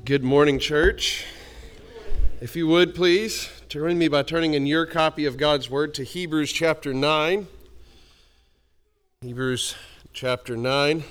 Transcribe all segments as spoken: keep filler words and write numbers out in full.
Good morning, church. If you would, please, join me by turning in your copy of God's Word to Hebrews chapter nine. Hebrews chapter nine.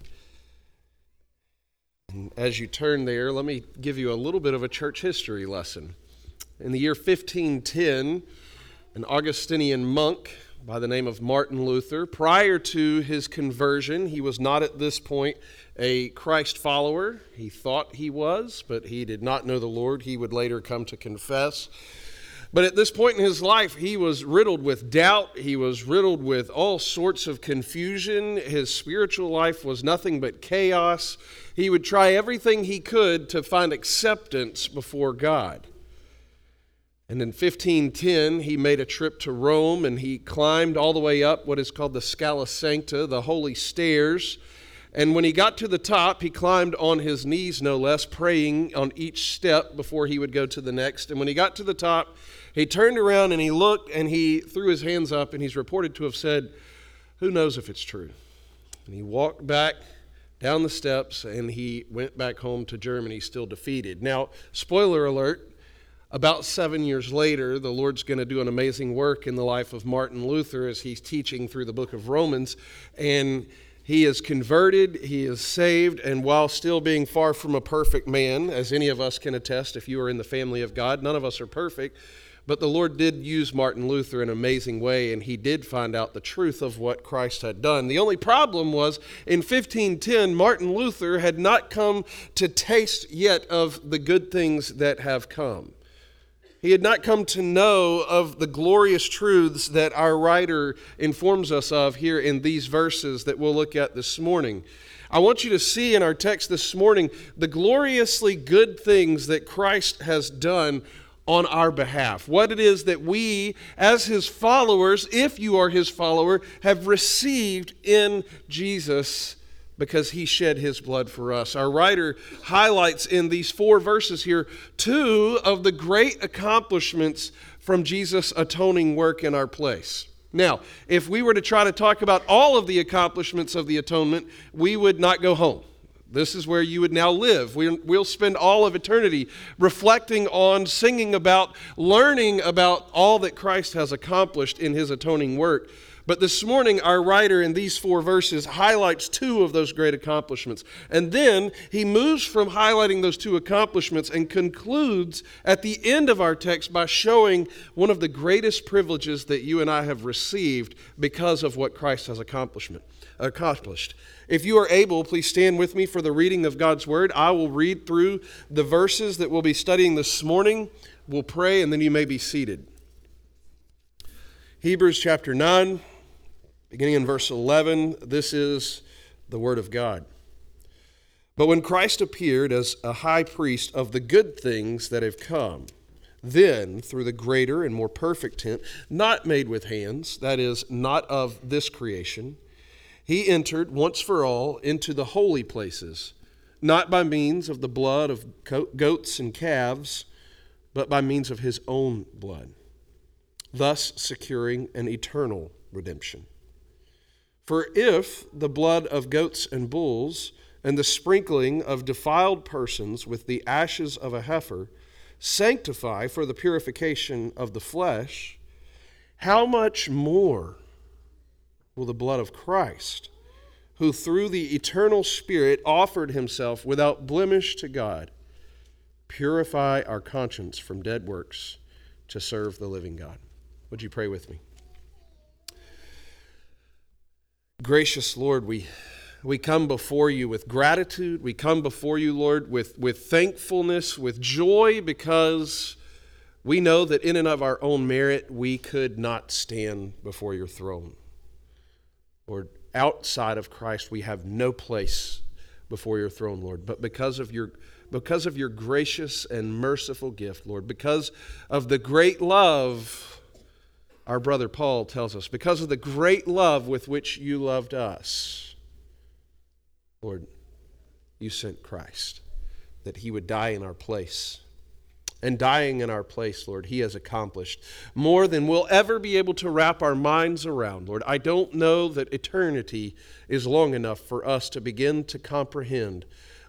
And as you turn there, let me give you a little bit of a church history lesson. In the year fifteen ten, an Augustinian monk by the name of Martin Luther, prior to his conversion, he was not at this point a Christ follower. He thought he was, but he did not know the Lord. He would later come to confess. But at this point in his life, he was riddled with doubt. He was riddled with all sorts of confusion. His spiritual life was nothing but chaos. He would try everything he could to find acceptance before God. And in fifteen ten, he made a trip to Rome, and he climbed all the way up what is called the Scala Sancta, the Holy Stairs. And when he got to the top, he climbed on his knees, no less, praying on each step before he would go to the next. And when he got to the top, he turned around and he looked, and he threw his hands up, and he's reported to have said, "Who knows if it's true?" And he walked back down the steps, and he went back home to Germany, still defeated. Now, spoiler alert, about seven years later, the Lord's going to do an amazing work in the life of Martin Luther as he's teaching through the book of Romans. And he is converted, he is saved, and while still being far from a perfect man, as any of us can attest if you are in the family of God, none of us are perfect, but the Lord did use Martin Luther in an amazing way, and he did find out the truth of what Christ had done. The only problem was, in fifteen ten, Martin Luther had not come to taste yet of the good things that have come. He had not come to know of the glorious truths that our writer informs us of here in these verses that we'll look at this morning. I want you to see in our text this morning the gloriously good things that Christ has done on our behalf. What it is that we, as his followers, if you are his follower, have received in Jesus because he shed his blood for us. Our writer highlights in these four verses here two of the great accomplishments from Jesus' atoning work in our place. Now, if we were to try to talk about all of the accomplishments of the atonement, we would not go home. This is where you would now live. We'll spend all of eternity reflecting on, singing about, learning about all that Christ has accomplished in his atoning work. But this morning, our writer in these four verses highlights two of those great accomplishments. And then he moves from highlighting those two accomplishments and concludes at the end of our text by showing one of the greatest privileges that you and I have received because of what Christ has accomplishment, accomplished. If you are able, please stand with me for the reading of God's Word. I will read through the verses that we'll be studying this morning. We'll pray, and then you may be seated. Hebrews chapter nine. Beginning in verse eleven, this is the word of God. But when Christ appeared as a high priest of the good things that have come, then through the greater and more perfect tent, not made with hands, that is, not of this creation, he entered once for all into the holy places, not by means of the blood of goats and calves, but by means of his own blood, thus securing an eternal redemption. For if the blood of goats and bulls and the sprinkling of defiled persons with the ashes of a heifer sanctify for the purification of the flesh, how much more will the blood of Christ, who through the eternal Spirit offered himself without blemish to God, purify our conscience from dead works to serve the living God? Would you pray with me? Gracious Lord, we we come before you with gratitude. We come before you, Lord, with, with thankfulness, with joy, because we know that in and of our own merit, we could not stand before your throne. Lord, outside of Christ, we have no place before your throne, Lord. But because of your because of your gracious and merciful gift, Lord, because of the great love our brother Paul tells us, because of the great love with which you loved us, Lord, you sent Christ, that he would die in our place. And dying in our place, Lord, he has accomplished more than we'll ever be able to wrap our minds around, Lord. I don't know that eternity is long enough for us to begin to comprehend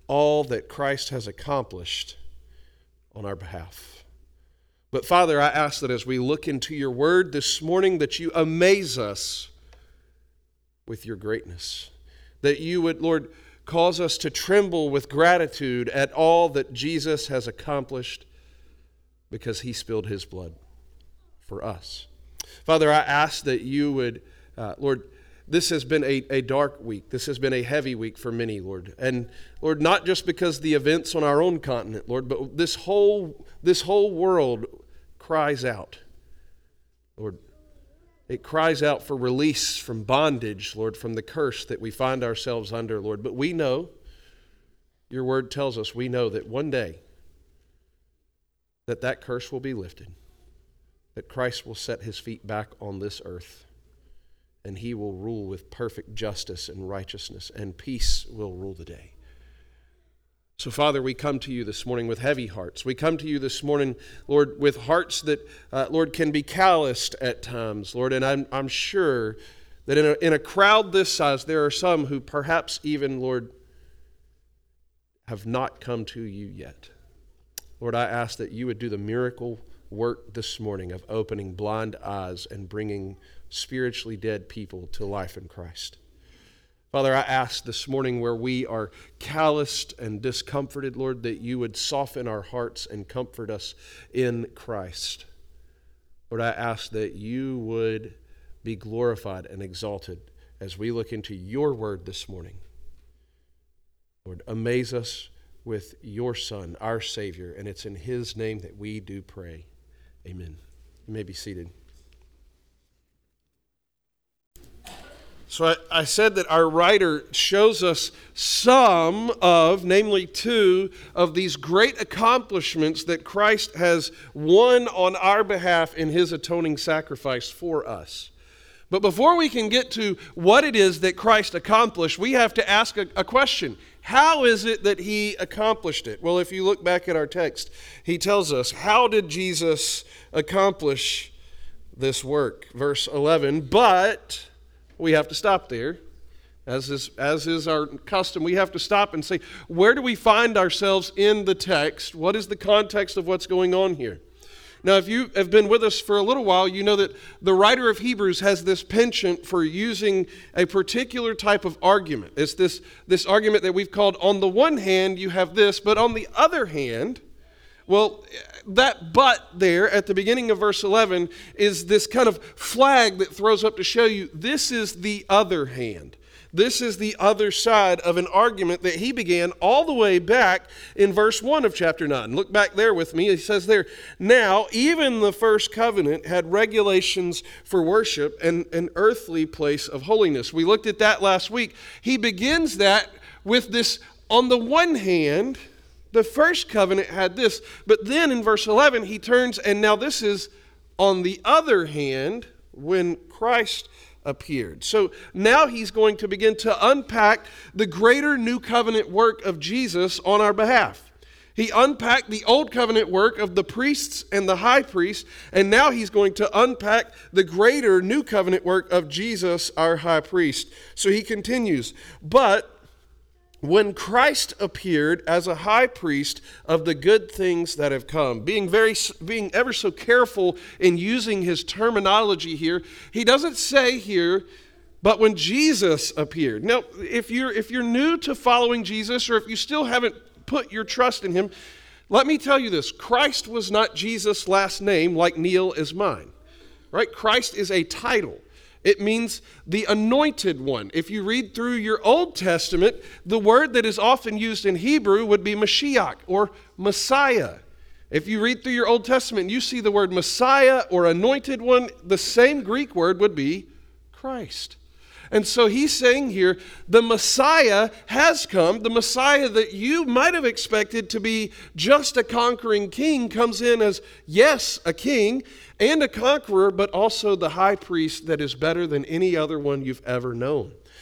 all that Christ has accomplished on our behalf. But Father, I ask that as we look into your word this morning, that you amaze us with your greatness. That you would, Lord, cause us to tremble with gratitude at all that Jesus has accomplished because he spilled his blood for us. Father, I ask that you would, uh, Lord, this has been a, a dark week. This has been a heavy week for many, Lord. And Lord, not just because the events on our own continent, Lord, but this whole, this whole world cries out. Lord, it cries out for release from bondage, Lord, from the curse that we find ourselves under, Lord. But we know, your word tells us, we know that one day that that curse will be lifted, that Christ will set his feet back on this earth, and he will rule with perfect justice and righteousness, and peace will rule the day. So, Father, we come to you this morning with heavy hearts. We come to you this morning, Lord, with hearts that, uh, Lord, can be calloused at times, Lord. And I'm, I'm sure that in a, in a crowd this size, there are some who perhaps even, Lord, have not come to you yet. Lord, I ask that you would do the miracle work this morning of opening blind eyes and bringing spiritually dead people to life in Christ. Father, I ask this morning where we are calloused and discomforted, Lord, that you would soften our hearts and comfort us in Christ. Lord, I ask that you would be glorified and exalted as we look into your word this morning. Lord, amaze us with your Son, our Savior, and it's in his name that we do pray. Amen. You may be seated. So I, I said that our writer shows us some of, namely two, of these great accomplishments that Christ has won on our behalf in his atoning sacrifice for us. But before we can get to what it is that Christ accomplished, we have to ask a, a question. How is it that he accomplished it? Well, if you look back at our text, he tells us, how did Jesus accomplish this work? Verse eleven, but we have to stop there. As is, as is our custom, we have to stop and say, where do we find ourselves in the text? What is the context of what's going on here? Now, if you have been with us for a little while, you know that the writer of Hebrews has this penchant for using a particular type of argument. It's this, this argument that we've called, on the one hand, you have this, but on the other hand, well, that but there at the beginning of verse eleven is this kind of flag that throws up to show you this is the other hand. This is the other side of an argument that he began all the way back in verse one of chapter nine. Look back there with me. He says there, now even the first covenant had regulations for worship and an earthly place of holiness. We looked at that last week. He begins that with this, on the one hand, the first covenant had this, but then in verse eleven he turns, and now this is on the other hand when Christ appeared. So now he's going to begin to unpack the greater new covenant work of Jesus on our behalf. He unpacked the old covenant work of the priests and the high priest, and now he's going to unpack the greater new covenant work of Jesus, our high priest. So he continues, but when Christ appeared as a high priest of the good things that have come, being very, being ever so careful in using his terminology here, he doesn't say here, but when Jesus appeared. Now, if you're if you're new to following Jesus, or if you still haven't put your trust in him, let me tell you this: Christ was not Jesus' last name, like Neil is mine. Right? Christ is a title. It means the anointed one. If you read through your Old Testament, the word that is often used in Hebrew would be Mashiach or Messiah. If you read through your Old Testament and you see the word Messiah or anointed one, the same Greek word would be Christ. And so he's saying here, the Messiah has come. The Messiah that you might have expected to be just a conquering king comes in as, yes, a king and a conqueror, but also the high priest that is better than any other one you've ever known.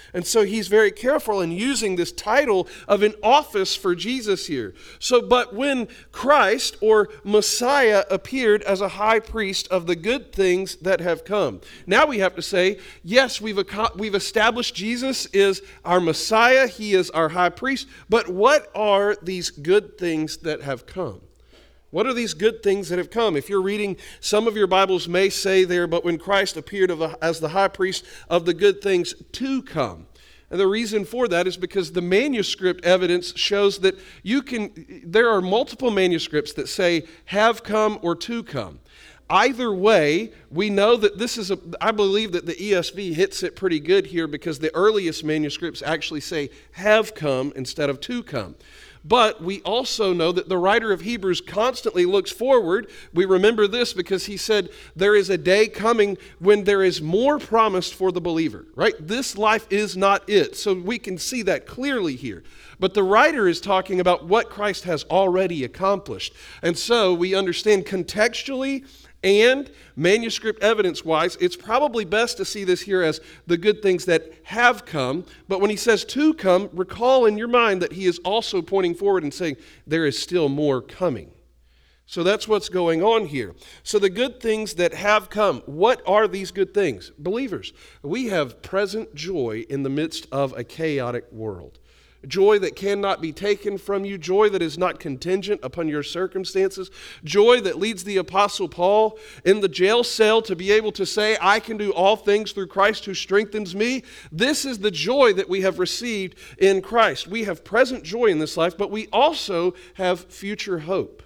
And so he's very careful in using this title of an office for Jesus here. So, but when Christ or Messiah appeared as a high priest of the good things that have come, now we have to say, yes, we've, we've established Jesus is our Messiah, he is our high priest, but what are these good things that have come? What are these good things that have come? If you're reading, some of your Bibles may say there, but when Christ appeared as the high priest of the good things to come. And the reason for that is because the manuscript evidence shows that you can, there are multiple manuscripts that say have come or to come. Either way, we know that this is a, I believe that the E S V hits it pretty good here because the earliest manuscripts actually say have come instead of to come. But we also know that the writer of Hebrews constantly looks forward. We remember this because he said there is a day coming when there is more promised for the believer, right? This life is not it. So we can see that clearly here. But the writer is talking about what Christ has already accomplished. And so we understand contextually and manuscript evidence-wise, it's probably best to see this here as the good things that have come. But when he says to come, recall in your mind that he is also pointing forward and saying there is still more coming. So that's what's going on here. So the good things that have come, what are these good things? Believers, we have present joy in the midst of a chaotic world. Joy that cannot be taken from you, joy that is not contingent upon your circumstances, joy that leads the Apostle Paul in the jail cell to be able to say, I can do all things through Christ who strengthens me. This is the joy that we have received in Christ. We have present joy in this life, but we also have future hope.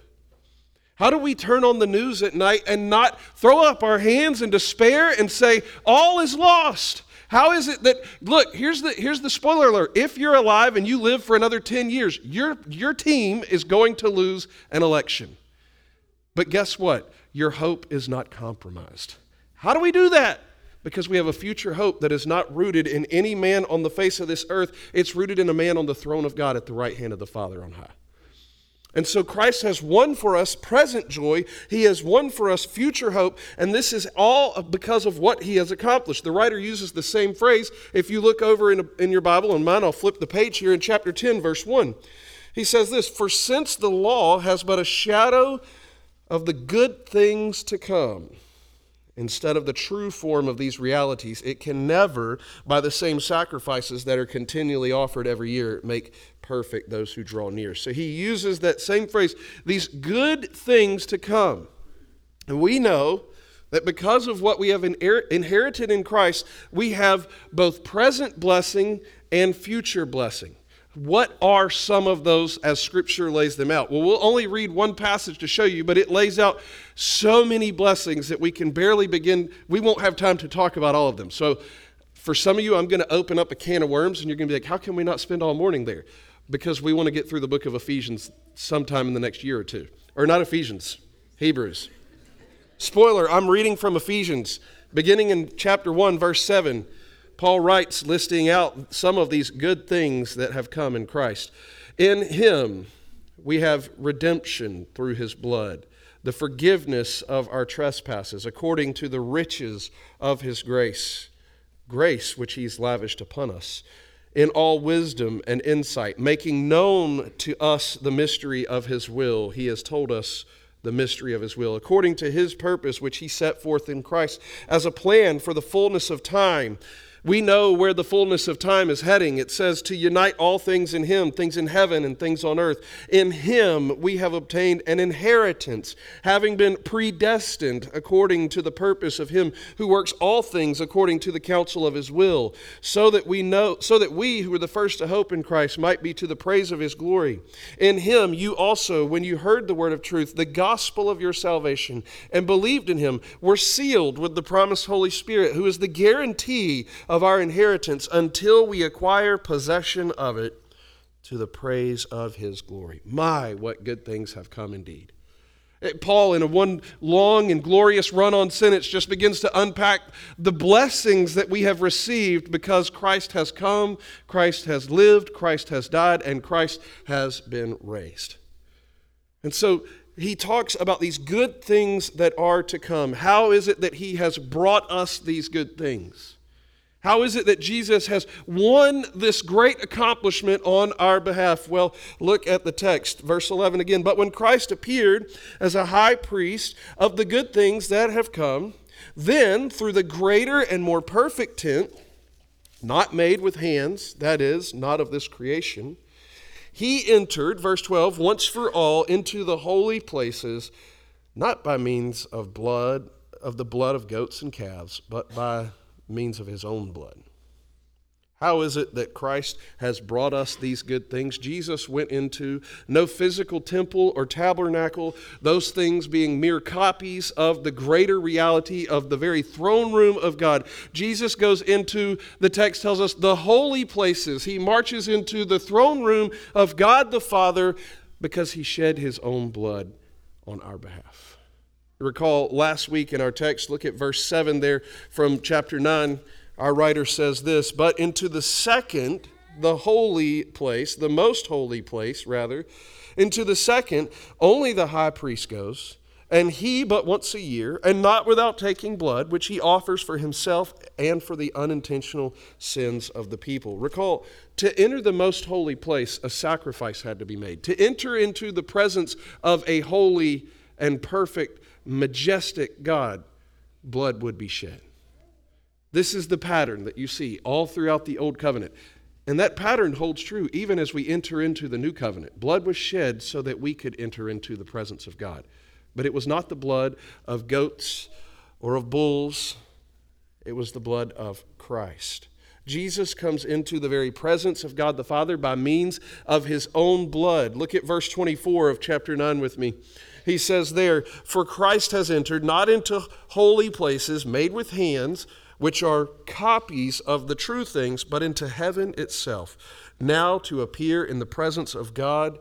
How do we turn on the news at night and not throw up our hands in despair and say, all is lost? How is it that, look, here's the here's the spoiler alert. If you're alive and you live for another ten years, your, your team is going to lose an election. But guess what? Your hope is not compromised. How do we do that? Because we have a future hope that is not rooted in any man on the face of this earth. It's rooted in a man on the throne of God at the right hand of the Father on high. And so Christ has won for us present joy. He has won for us future hope. And this is all because of what he has accomplished. The writer uses the same phrase. If you look over in, a, in your Bible, and mine, I'll flip the page here in chapter ten, verse one. He says this, for since the law has but a shadow of the good things to come, instead of the true form of these realities, it can never, by the same sacrifices that are continually offered every year, make perfect those who draw near. So he uses that same phrase, these good things to come. And we know that because of what we have inherited in Christ, we have both present blessing and future blessing. What are some of those as Scripture lays them out? Well, we'll only read one passage to show you, but it lays out so many blessings that we can barely begin. We won't have time to talk about all of them. So for some of you, I'm going to open up a can of worms, and you're going to be like, how can we not spend all morning there? Because we want to get through the book of Ephesians sometime in the next year or two. Or not Ephesians, Hebrews. Spoiler, I'm reading from Ephesians, beginning in chapter one, verse seven. Paul writes, listing out some of these good things that have come in Christ. In him we have redemption through his blood, the forgiveness of our trespasses, according to the riches of his grace, grace which he's lavished upon us, in all wisdom and insight, making known to us the mystery of his will. He has told us the mystery of his will, according to his purpose, which he set forth in Christ as a plan for the fullness of time. We know where the fullness of time is heading. It says to unite all things in him, things in heaven and things on earth. In him we have obtained an inheritance, having been predestined according to the purpose of him who works all things according to the counsel of his will, so that we know, so that we who were the first to hope in Christ might be to the praise of his glory. In him you also, when you heard the word of truth, the gospel of your salvation, and believed in him, were sealed with the promised Holy Spirit, who is the guarantee of of our inheritance until we acquire possession of it to the praise of his glory. My, what good things have come indeed. Paul, in a one long and glorious run-on sentence, just begins to unpack the blessings that we have received because Christ has come, Christ has lived, Christ has died, and Christ has been raised. And so he talks about these good things that are to come. How is it that he has brought us these good things? How is it that Jesus has won this great accomplishment on our behalf? Well, look at the text, verse eleven again. But when Christ appeared as a high priest of the good things that have come, then through the greater and more perfect tent, not made with hands, that is, not of this creation, he entered, verse twelve, once for all into the holy places, not by means of blood, of the blood of goats and calves, but by means of his own blood. How is it that Christ has brought us these good things? Jesus went into no physical temple or tabernacle, those things being mere copies of the greater reality of the very throne room of God. Jesus goes into, the text tells us, the holy places. He marches into the throne room of God the Father because he shed his own blood on our behalf. Recall last week in our text, look at verse seven there from chapter nine. Our writer says this, but into the second, the holy place, the most holy place, rather, into the second, only the high priest goes, and he but once a year, and not without taking blood, which he offers for himself and for the unintentional sins of the people. Recall, to enter the most holy place, a sacrifice had to be made. To enter into the presence of a holy and perfect, majestic God, blood would be shed. This is the pattern that you see all throughout the Old Covenant. And that pattern holds true even as we enter into the New Covenant. Blood was shed so that we could enter into the presence of God. But it was not the blood of goats or of bulls. It was the blood of Christ. Jesus comes into the very presence of God the Father by means of his own blood. Look at verse twenty-four of chapter nine with me. He says there, for Christ has entered not into holy places made with hands, which are copies of the true things, but into heaven itself, now to appear in the presence of God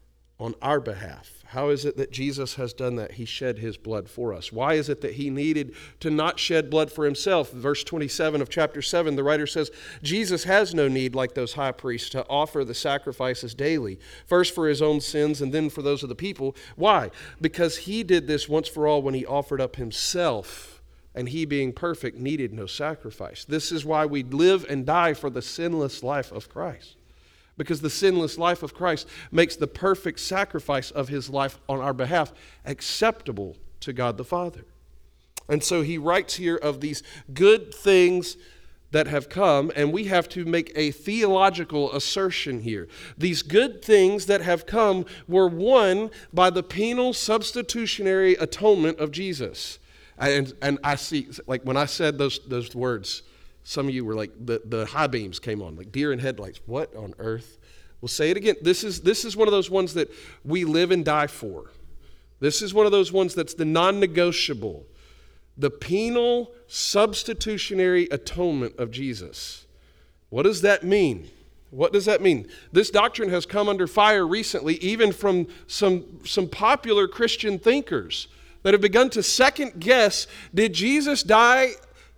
on our behalf. How is it that Jesus has done that? He shed his blood for us. Why is it that he needed to not shed blood for himself? Verse twenty-seven of chapter seven, the writer says, Jesus has no need, like those high priests, to offer the sacrifices daily, first for his own sins and then for those of the people. Why? Because he did this once for all when he offered up himself, and he being perfect needed no sacrifice. This is why we live and die for the sinless life of Christ. Because the sinless life of Christ makes the perfect sacrifice of his life on our behalf acceptable to God the Father. And so he writes here of these good things that have come, and we have to make a theological assertion here. These good things that have come were won by the penal substitutionary atonement of Jesus. And and I see, like when I said those those words, some of you were like, the, the high beams came on, like deer in headlights. What on earth? We'll say it again. This is this is one of those ones that we live and die for. This is one of those ones that's the non-negotiable. The penal substitutionary atonement of Jesus. What does that mean? What does that mean? This doctrine has come under fire recently, even from some, some popular Christian thinkers that have begun to second guess, did Jesus die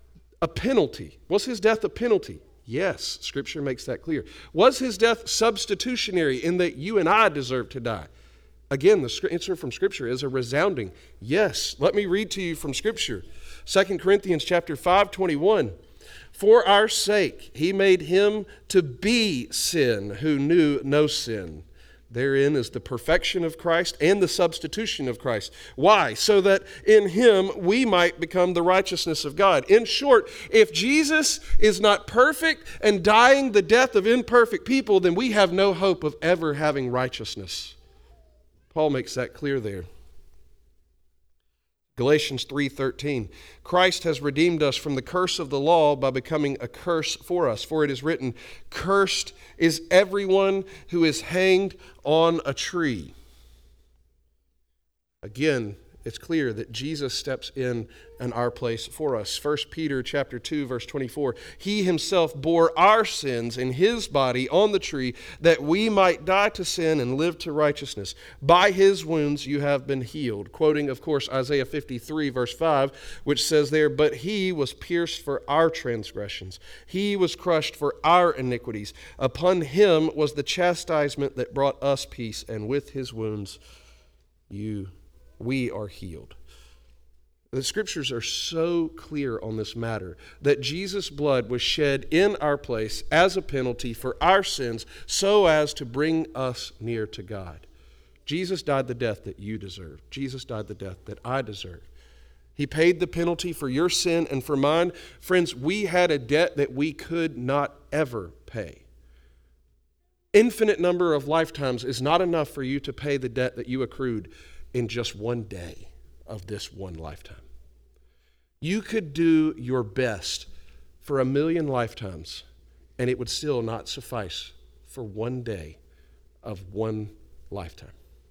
a penalty? Was his death a penalty? Yes, Scripture makes that clear. Was his death substitutionary in that you and I deserve to die? Again, the answer from Scripture is a resounding yes. Let me read to you from Scripture. Second Corinthians chapter five, twenty-one. For our sake he made him to be sin who knew no sin. Therein is the perfection of Christ and the substitution of Christ. Why? So that in him we might become the righteousness of God. In short, if Jesus is not perfect and dying the death of imperfect people, then we have no hope of ever having righteousness. Paul makes that clear there. Galatians three thirteen, Christ has redeemed us from the curse of the law by becoming a curse for us. For it is written, cursed is everyone who is hanged on a tree. Again, it's clear that Jesus steps in in our place for us. First Peter chapter two, verse twenty-four, he himself bore our sins in his body on the tree that we might die to sin and live to righteousness. By his wounds you have been healed. Quoting, of course, Isaiah fifty-three, verse five, which says there, but he was pierced for our transgressions. He was crushed for our iniquities. Upon him was the chastisement that brought us peace, and with his wounds you we are healed. The scriptures are so clear on this matter that Jesus' blood was shed in our place as a penalty for our sins so as to bring us near to God. Jesus died the death that you deserve. Jesus died the death that I deserve. He paid the penalty for your sin and for mine. Friends, we had a debt that we could not ever pay. Infinite number of lifetimes is not enough for you to pay the debt that you accrued in just one day of this one lifetime. You could do your best for a million lifetimes, and it would still not suffice for one day of one lifetime.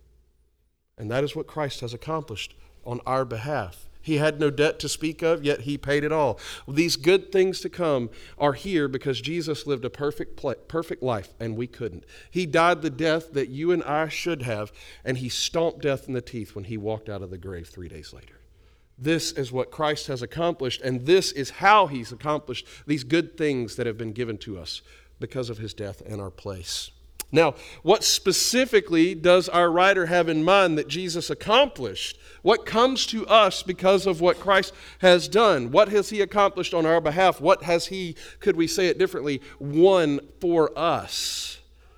And that is what Christ has accomplished on our behalf. He had no debt to speak of, yet he paid it all. These good things to come are here because Jesus lived a perfect, perfect life, and we couldn't. He died the death that you and I should have, and he stomped death in the teeth when he walked out of the grave three days later. This is what Christ has accomplished, and this is how he's accomplished these good things that have been given to us because of his death in our place. Now, what specifically does our writer have in mind that Jesus accomplished? What comes to us because of what Christ has done? What has he accomplished on our behalf? What has he, could we say it differently, won for us?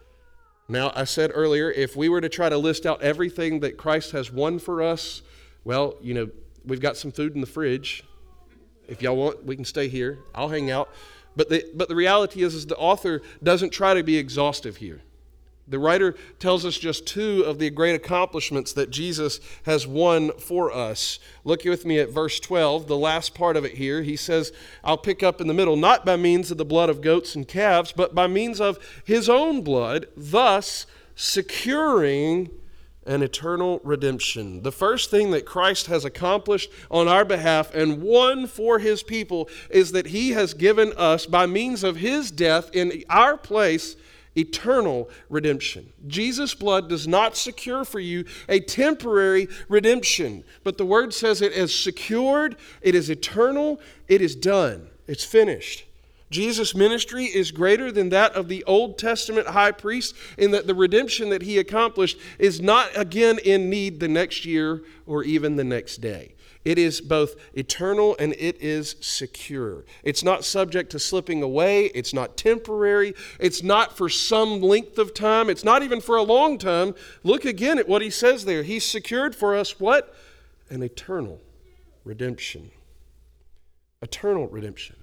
Now, I said earlier, if we were to try to list out everything that Christ has won for us, well, you know, we've got some food in the fridge. If y'all want, we can stay here. I'll hang out. But the, but the reality is, is the author doesn't try to be exhaustive here. The writer tells us just two of the great accomplishments that Jesus has won for us. Look with me at verse twelve, the last part of it here. He says, I'll pick up in the middle, not by means of the blood of goats and calves, but by means of his own blood, thus securing an eternal redemption. The first thing that Christ has accomplished on our behalf and won for his people is that he has given us, by means of his death in our place, eternal redemption. Jesus' blood does not secure for you a temporary redemption, but the word says it is secured, it is eternal, it is done, it's finished. Jesus' ministry is greater than that of the Old Testament high priest in that the redemption that he accomplished is not again in need the next year or even the next day. It is both eternal and it is secure. It's not subject to slipping away. It's not temporary. It's not for some length of time. It's not even for a long time. Look again at what he says there. He's secured for us what? An eternal redemption. Eternal redemption.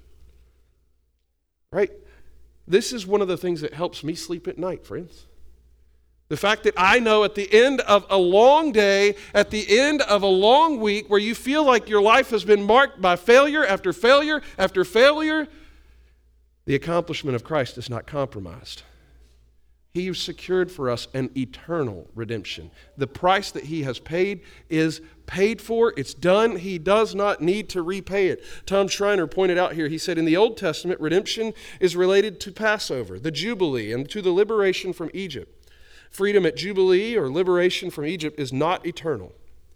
Right? This is one of the things that helps me sleep at night, friends. The fact that I know at the end of a long day, at the end of a long week where you feel like your life has been marked by failure after failure after failure, the accomplishment of Christ is not compromised. He has secured for us an eternal redemption. The price that he has paid is paid for. It's done. He does not need to repay it. Tom Schreiner pointed out here, he said, in the Old Testament, redemption is related to Passover, the Jubilee, and to the liberation from Egypt. Freedom at Jubilee or liberation from Egypt is not eternal.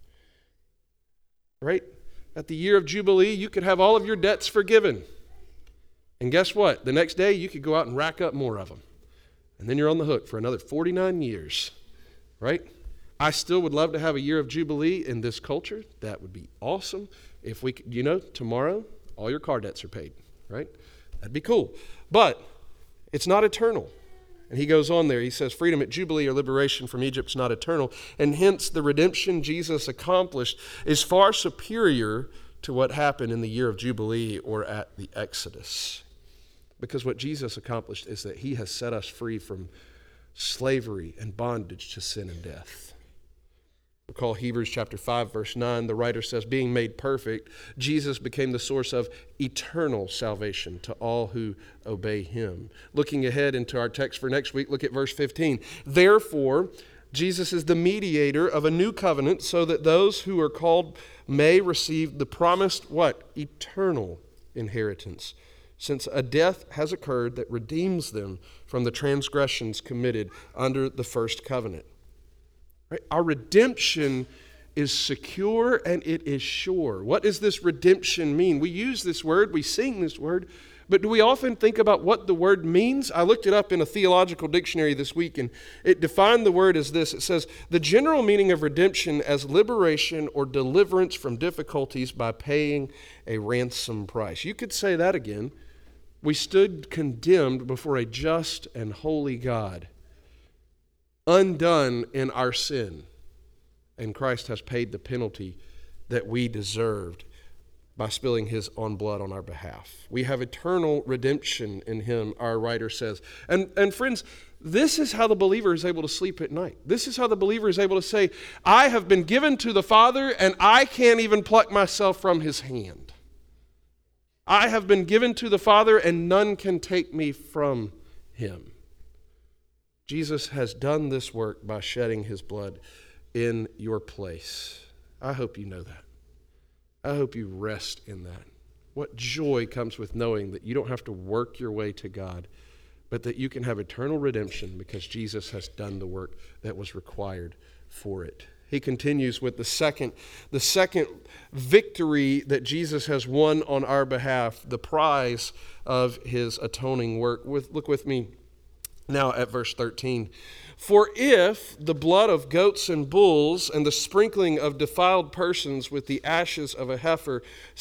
Right? At the year of Jubilee, you could have all of your debts forgiven. And guess what? The next day, you could go out and rack up more of them. And then you're on the hook for another forty-nine years. Right? I still would love to have a year of Jubilee in this culture. That would be awesome. If we could, you know, tomorrow, all your car debts are paid. Right? That'd be cool. But it's not eternal. And he goes on there, he says, freedom at Jubilee or liberation from Egypt is not eternal, and hence the redemption Jesus accomplished is far superior to what happened in the year of Jubilee or at the Exodus. Because what Jesus accomplished is that he has set us free from slavery and bondage to sin and death. Recall Hebrews chapter five, verse nine, the writer says, being made perfect, Jesus became the source of eternal salvation to all who obey him. Looking ahead into our text for next week, look at verse fifteen. Therefore, Jesus is the mediator of a new covenant so that those who are called may receive the promised, what? Eternal inheritance, since a death has occurred that redeems them from the transgressions committed under the first covenant. Right? Our redemption is secure and it is sure. What does this redemption mean? We use this word, we sing this word, But do we often think about what the word means? I looked it up in a theological dictionary this week, and it defined the word as this. It says, the general meaning of redemption as liberation or deliverance from difficulties by paying a ransom price. You could say that again. We stood condemned before a just and holy God, undone in our sin, and Christ has paid the penalty that we deserved by spilling his own blood on our behalf. We have eternal redemption in him, our writer says. And, and friends, this is how the believer is able to sleep at night. This is how the believer is able to say, I have been given to the Father, and I can't even pluck myself from his hand. I have been given to the Father, and none can take me from him. Jesus has done this work by shedding his blood in your place. I hope you know that. I hope you rest in that. What joy comes with knowing that you don't have to work your way to God, but that you can have eternal redemption because Jesus has done the work that was required for it. He continues with the second, the second victory that Jesus has won on our behalf, the prize of his atoning work. With, look with me now at verse thirteen. For if the blood of goats and bulls and the sprinkling of defiled persons with the ashes of a heifer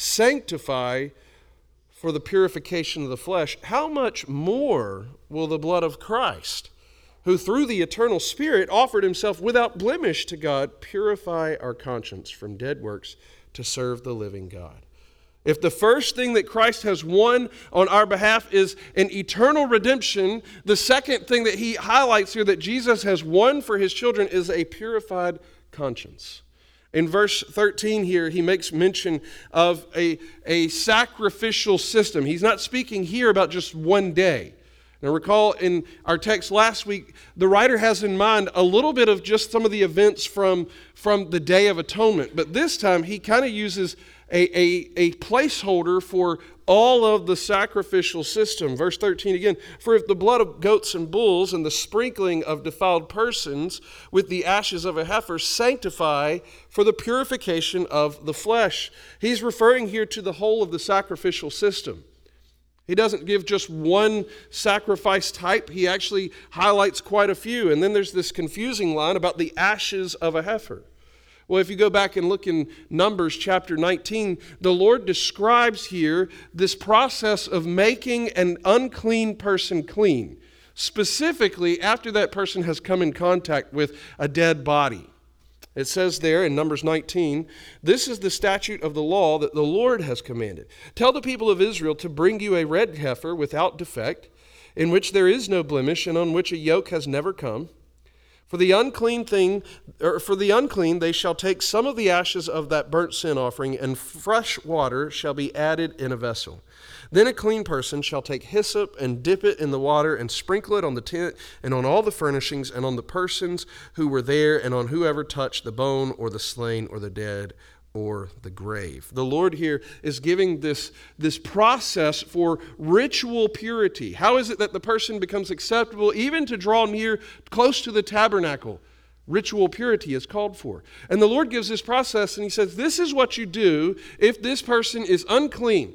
sanctify for the purification of the flesh, how much more will the blood of Christ, who through the eternal Spirit offered himself without blemish to God, purify our conscience from dead works to serve the living God? If the first thing that Christ has won on our behalf is an eternal redemption, the second thing that he highlights here that Jesus has won for his children is a purified conscience. In verse thirteen here, he makes mention of a, a sacrificial system. He's not speaking here about just one day. Now recall in our text last week, the writer has in mind a little bit of just some of the events from, from the Day of Atonement. But this time he kind of uses A, a, a placeholder for all of the sacrificial system. Verse thirteen again, for if the blood of goats and bulls and the sprinkling of defiled persons with the ashes of a heifer sanctify for the purification of the flesh. He's referring here to the whole of the sacrificial system. He doesn't give just one sacrifice type. He actually highlights quite a few. And then there's this confusing line about the ashes of a heifer. Well, if you go back and look in Numbers chapter nineteen, the Lord describes here this process of making an unclean person clean, specifically after that person has come in contact with a dead body. It says there in Numbers nineteen, this is the statute of the law that the Lord has commanded. Tell the people of Israel to bring you a red heifer without defect, in which there is no blemish and on which a yoke has never come. For the unclean thing, or for the unclean, they shall take some of the ashes of that burnt sin offering, and fresh water shall be added in a vessel. Then a clean person shall take hyssop and dip it in the water and sprinkle it on the tent and on all the furnishings and on the persons who were there and on whoever touched the bone or the slain or the dead or the grave. The Lord here is giving this, this process for ritual purity. How is it that the person becomes acceptable even to draw near close to the tabernacle? Ritual purity is called for. And the Lord gives this process and he says, this is what you do if this person is unclean.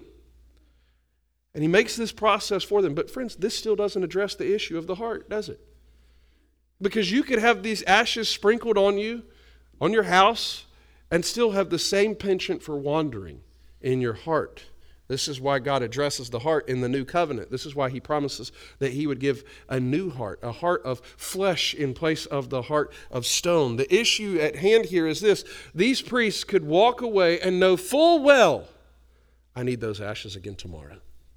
And he makes this process for them. But friends, this still doesn't address the issue of the heart, does it? Because you could have these ashes sprinkled on you, on your house, and still have the same penchant for wandering in your heart. This is why God addresses the heart in the new covenant. This is why he promises that he would give a new heart, a heart of flesh in place of the heart of stone. The issue at hand here is this. These priests could walk away and know full well, I need those ashes again tomorrow.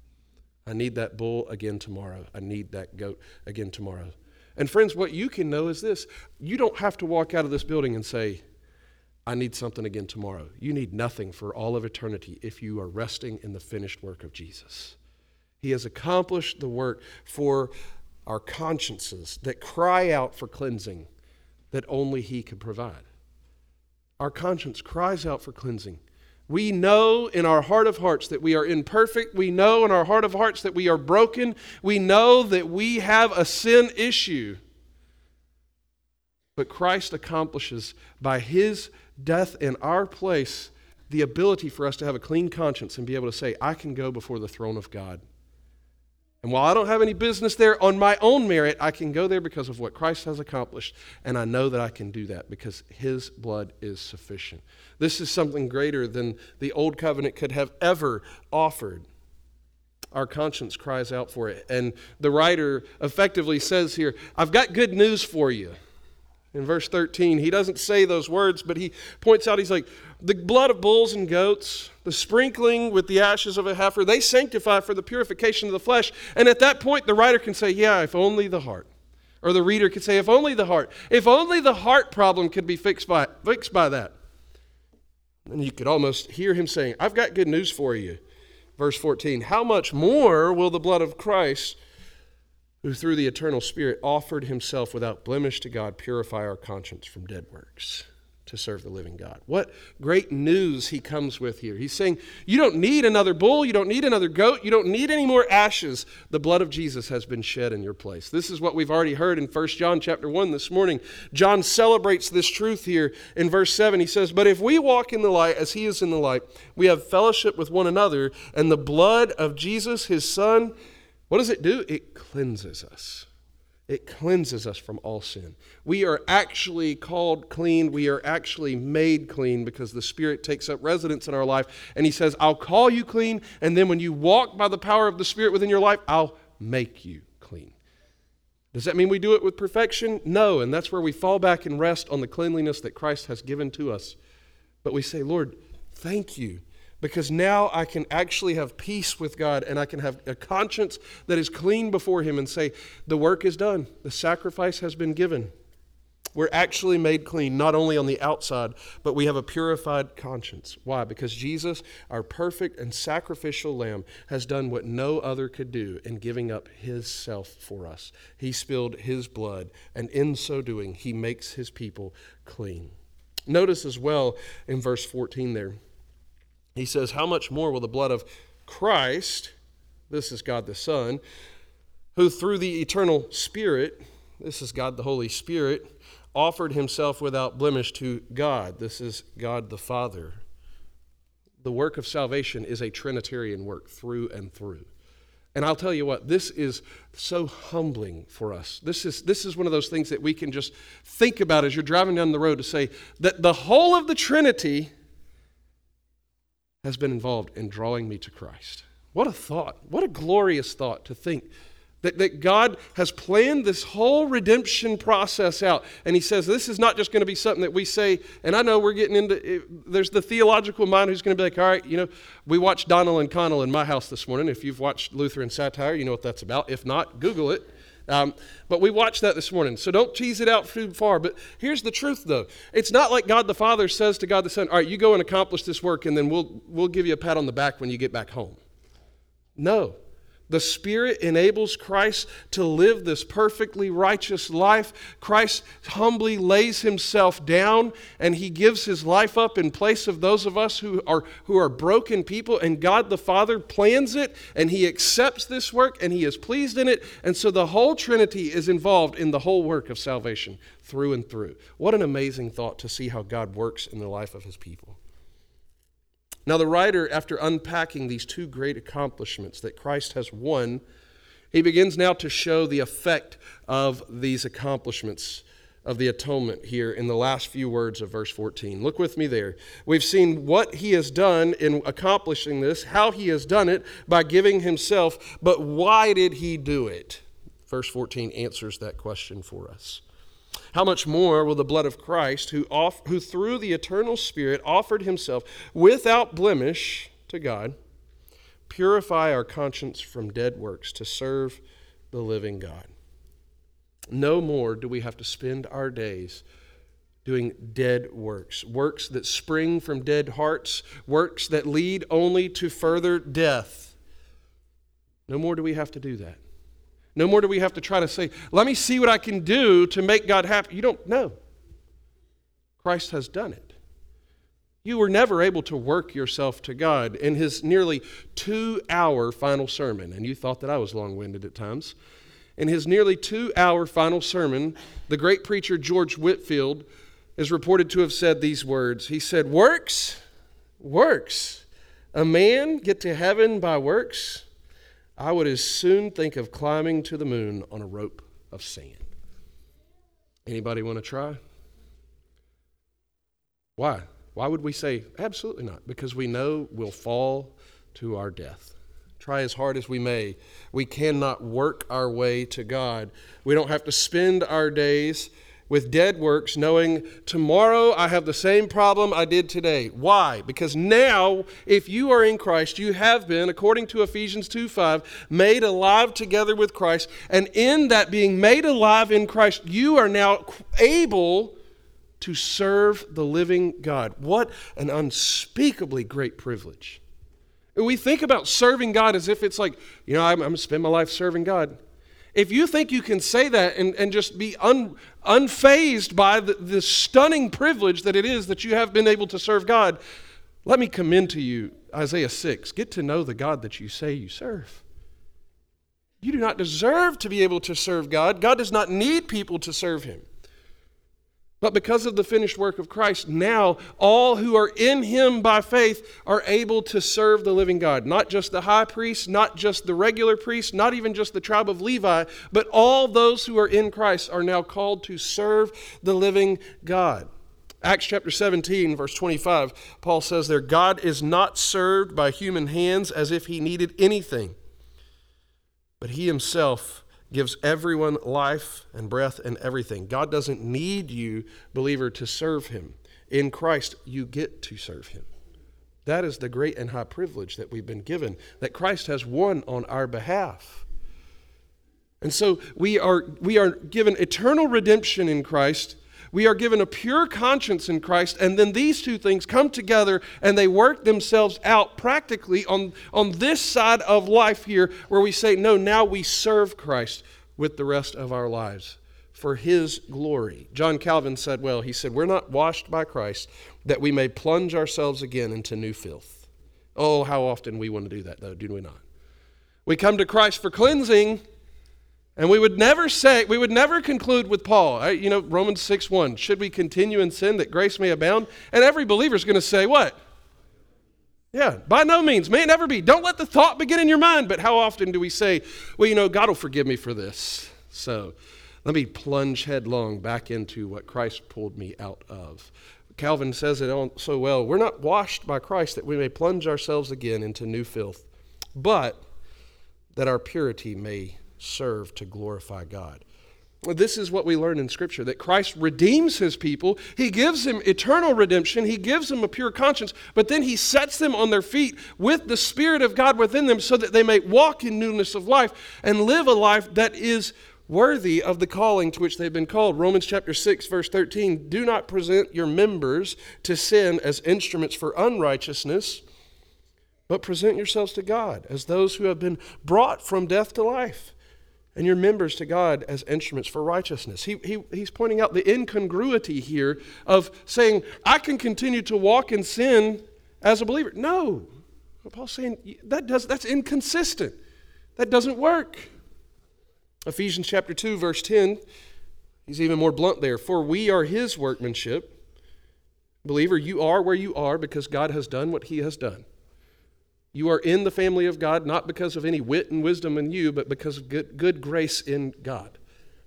I need that bull again tomorrow. I need that goat again tomorrow. And friends, what you can know is this. You don't have to walk out of this building and say, I need something again tomorrow. You need nothing for all of eternity if you are resting in the finished work of Jesus. He has accomplished the work for our consciences that cry out for cleansing that only he could provide. Our conscience cries out for cleansing. We know in our heart of hearts that we are imperfect. We know in our heart of hearts that we are broken. We know that we have a sin issue. But Christ accomplishes by his death in our place the ability for us to have a clean conscience and be able to say, I can go before the throne of God And while I don't have any business there on my own merit, I can go there because of what Christ has accomplished. And I know that I can do that because his blood is sufficient. This is something greater than the old covenant could have ever offered. Our conscience cries out for it. And the writer effectively says here, I've got good news for you. In verse thirteen, he doesn't say those words, but he points out, he's like, the blood of bulls and goats, the sprinkling with the ashes of a heifer, they sanctify for the purification of the flesh. And at that point, the writer can say, yeah, if only the heart. Or the reader could say, if only the heart. If only the heart problem could be fixed by, fixed by that. And you could almost hear him saying, I've got good news for you. Verse fourteen, how much more will the blood of Christ, who through the eternal Spirit offered himself without blemish to God, purify our conscience from dead works to serve the living God. What great news he comes with here. He's saying, you don't need another bull, you don't need another goat, you don't need any more ashes. The blood of Jesus has been shed in your place. This is what we've already heard in First John chapter one this morning. John celebrates this truth here in verse seven. He says, but if we walk in the light as he is in the light, we have fellowship with one another, and the blood of Jesus, his Son, what does it do? It cleanses us. It cleanses us from all sin. We are actually called clean. We are actually made clean because the Spirit takes up residence in our life. And he says, I'll call you clean. And then when you walk by the power of the Spirit within your life, I'll make you clean. Does that mean we do it with perfection? No. And that's where we fall back and rest on the cleanliness that Christ has given to us. But we say, Lord, thank you. Because now I can actually have peace with God and I can have a conscience that is clean before him and say, the work is done. The sacrifice has been given. We're actually made clean, not only on the outside, but we have a purified conscience. Why? Because Jesus, our perfect and sacrificial lamb, has done what no other could do in giving up his self for us. He spilled his blood, and in so doing, he makes his people clean. Notice as well in verse fourteen there, he says, how much more will the blood of Christ, this is God the Son, who through the eternal Spirit, this is God the Holy Spirit, offered himself without blemish to God, this is God the Father. The work of salvation is a Trinitarian work through and through. And I'll tell you what, this is so humbling for us. This is, this is one of those things that we can just think about as you're driving down the road to say that the whole of the Trinity has been involved in drawing me to Christ. What a thought. What a glorious thought to think that, that God has planned this whole redemption process out. And he says this is not just going to be something that we say, and I know we're getting into, there's the theological mind who's going to be like, all right, you know, we watched Donnell and Connell in my house this morning. If you've watched Lutheran satire, you know what that's about. If not, Google it. Um, but we watched that this morning, so don't tease it out too far. But here's the truth, though. It's not like God the Father says to God the Son, all right, you go and accomplish this work, and then we'll we'll give you a pat on the back when you get back home. No. The Spirit enables Christ to live this perfectly righteous life. Christ humbly lays himself down and he gives his life up in place of those of us who are, who are broken people. And God the Father plans it and he accepts this work and he is pleased in it. And so the whole Trinity is involved in the whole work of salvation through and through. What an amazing thought to see how God works in the life of his people. Now, the writer, after unpacking these two great accomplishments that Christ has won, he begins now to show the effect of these accomplishments of the atonement here in the last few words of verse fourteen. Look with me there. We've seen what he has done in accomplishing this, how he has done it by giving himself, but why did he do it? Verse fourteen answers that question for us. How much more will the blood of Christ, who, off, who through the eternal Spirit offered himself without blemish to God, purify our conscience from dead works to serve the living God? No more do we have to spend our days doing dead works, works that spring from dead hearts, works that lead only to further death. No more do we have to do that. No more do we have to try to say, let me see what I can do to make God happy. You don't know. Christ has done it. You were never able to work yourself to God. In his nearly two-hour final sermon, and you thought that I was long-winded at times, in his nearly two-hour final sermon, the great preacher George Whitefield is reported to have said these words. He said, works, works. A man get to heaven by works? I would as soon think of climbing to the moon on a rope of sand. Anybody want to try? Why? Why would we say absolutely not? Because we know we'll fall to our death. Try as hard as we may, we cannot work our way to God. We don't have to spend our days with dead works, knowing tomorrow I have the same problem I did today. Why? Because now, if you are in Christ, you have been, according to Ephesians two five, made alive together with Christ. And in that being made alive in Christ, you are now able to serve the living God. What an unspeakably great privilege. We think about serving God as if it's like, you know, I'm, I'm going to spend my life serving God. If you think you can say that and, and just be un, unfazed by the, the stunning privilege that it is that you have been able to serve God, let me commend to you Isaiah six. Get to know the God that you say you serve. You do not deserve to be able to serve God. God does not need people to serve him. But because of the finished work of Christ, now all who are in him by faith are able to serve the living God. Not just the high priest, not just the regular priest, not even just the tribe of Levi, but all those who are in Christ are now called to serve the living God. Acts chapter seventeen, verse twenty-five, Paul says there, God is not served by human hands as if he needed anything, but he himself gives everyone life and breath and everything. God doesn't need you, believer, to serve him. In Christ, you get to serve him. That is the great and high privilege that we've been given, that Christ has won on our behalf. And so we are, we are given eternal redemption in Christ. We are given a pure conscience in Christ, and then these two things come together and they work themselves out practically on, on this side of life here, where we say, no, now we serve Christ with the rest of our lives for his glory. John Calvin said, well, he said, we're not washed by Christ that we may plunge ourselves again into new filth. Oh, how often we want to do that, though, do we not? We come to Christ for cleansing, and we would never say, we would never conclude with Paul, you know, Romans six one, should we continue in sin that grace may abound? And every believer is going to say, what? Yeah, by no means, may it never be. Don't let the thought begin in your mind. But how often do we say, well, you know, God will forgive me for this, so let me plunge headlong back into what Christ pulled me out of. Calvin says it so well, we're not washed by Christ that we may plunge ourselves again into new filth, but that our purity may serve to glorify God. This is what we learn in Scripture, that Christ redeems his people. He gives them eternal redemption. He gives them a pure conscience, but then he sets them on their feet with the Spirit of God within them so that they may walk in newness of life and live a life that is worthy of the calling to which they've been called. Romans chapter six, verse thirteen, do not present your members to sin as instruments for unrighteousness, but present yourselves to God as those who have been brought from death to life, and your members to God as instruments for righteousness. He, he, he's pointing out the incongruity here of saying, I can continue to walk in sin as a believer. No. Paul's saying that does, that's inconsistent. That doesn't work. Ephesians chapter two, verse ten, he's even more blunt there. For we are his workmanship. Believer, you are where you are because God has done what he has done. You are in the family of God, not because of any wit and wisdom in you, but because of good, good grace in God.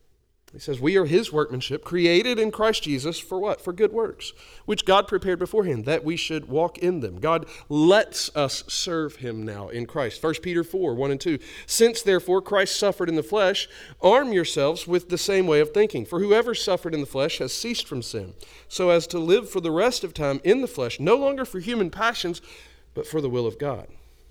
He says, we are his workmanship, created in Christ Jesus for what? For good works, which God prepared beforehand, that we should walk in them. God lets us serve him now in Christ. First Peter four, one and two. Since therefore Christ suffered in the flesh, arm yourselves with the same way of thinking. For whoever suffered in the flesh has ceased from sin, so as to live for the rest of time in the flesh, no longer for human passions, but for the will of God.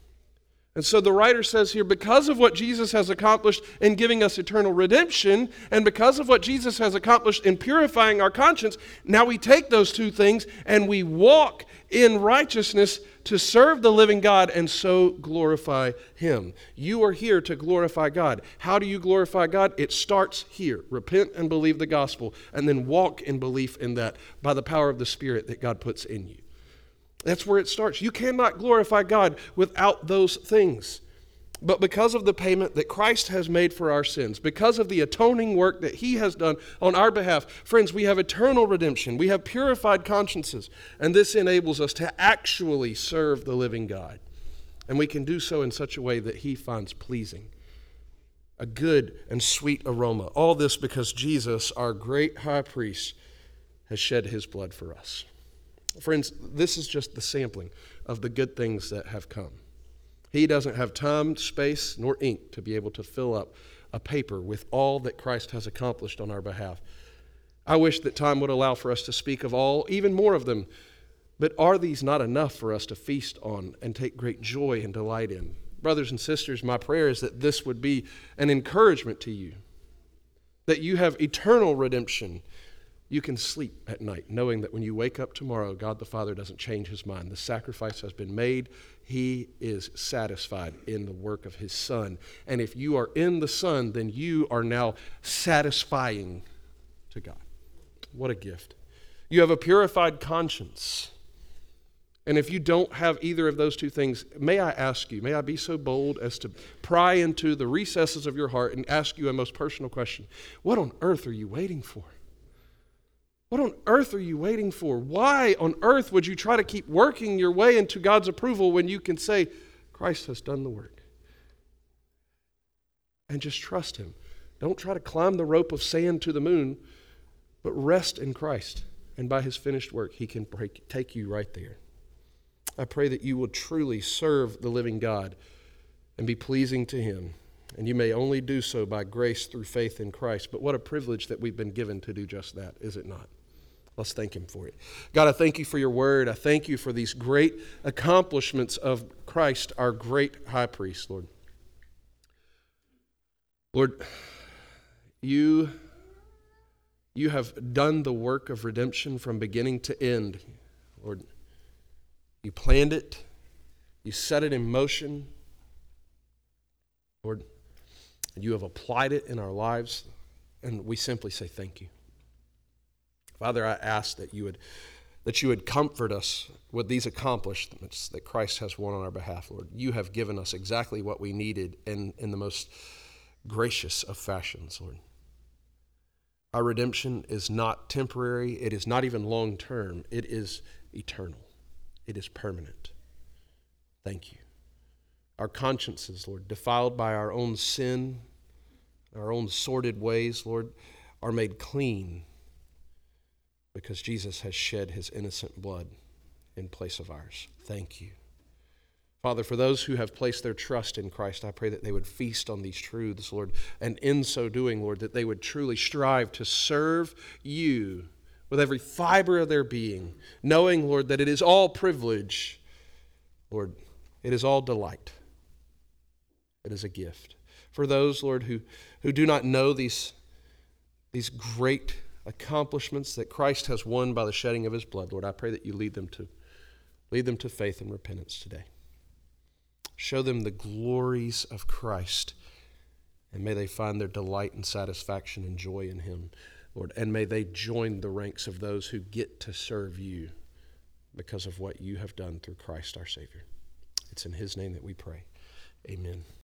And so the writer says here, because of what Jesus has accomplished in giving us eternal redemption, and because of what Jesus has accomplished in purifying our conscience, now we take those two things and we walk in righteousness to serve the living God and so glorify him. You are here to glorify God. How do you glorify God? It starts here. Repent and believe the gospel, and then walk in belief in that by the power of the Spirit that God puts in you. That's where it starts. You cannot glorify God without those things. But because of the payment that Christ has made for our sins, because of the atoning work that he has done on our behalf, friends, we have eternal redemption. We have purified consciences. And this enables us to actually serve the living God. And we can do so in such a way that he finds pleasing, a good and sweet aroma. All this because Jesus, our great high priest, has shed his blood for us. Friends, this is just the sampling of the good things that have come. He doesn't have time, space, nor ink to be able to fill up a paper with all that Christ has accomplished on our behalf. I wish that time would allow for us to speak of all, even more of them. But are these not enough for us to feast on and take great joy and delight in? Brothers and sisters, my prayer is that this would be an encouragement to you, that you have eternal redemption. You can sleep at night knowing that when you wake up tomorrow, God the Father doesn't change his mind. The sacrifice has been made. He is satisfied in the work of his Son. And if you are in the Son, then you are now satisfying to God. What a gift. You have a purified conscience. And if you don't have either of those two things, may I ask you, may I be so bold as to pry into the recesses of your heart and ask you a most personal question. What on earth are you waiting for? What on earth are you waiting for? Why on earth would you try to keep working your way into God's approval when you can say, Christ has done the work? And just trust him. Don't try to climb the rope of sand to the moon, but rest in Christ. And by his finished work, he can break, take you right there. I pray that you will truly serve the living God and be pleasing to him. And you may only do so by grace through faith in Christ. But what a privilege that we've been given to do just that, is it not? Let's thank him for it. God, I thank you for your word. I thank you for these great accomplishments of Christ, our great high priest, Lord. Lord, you, you have done the work of redemption from beginning to end, Lord. You planned it. You set it in motion. Lord, and you have applied it in our lives, and we simply say thank you. Father, I ask that you would that you would comfort us with these accomplishments that Christ has won on our behalf, Lord. You have given us exactly what we needed in, in the most gracious of fashions, Lord. Our redemption is not temporary. It is not even long-term. It is eternal. It is permanent. Thank you. Our consciences, Lord, defiled by our own sin, our own sordid ways, Lord, are made clean because Jesus has shed his innocent blood in place of ours. Thank you. Father, for those who have placed their trust in Christ, I pray that they would feast on these truths, Lord, and in so doing, Lord, that they would truly strive to serve you with every fiber of their being, knowing, Lord, that it is all privilege, Lord, it is all delight. It is a gift. For those, Lord, who, who do not know these, these great accomplishments that Christ has won by the shedding of his blood, Lord, I pray that you lead them to lead them to faith and repentance today. Show them the glories of Christ, and may they find their delight and satisfaction and joy in him, Lord, and may they join the ranks of those who get to serve you because of what you have done through Christ our Savior. It's in his name that we pray. Amen.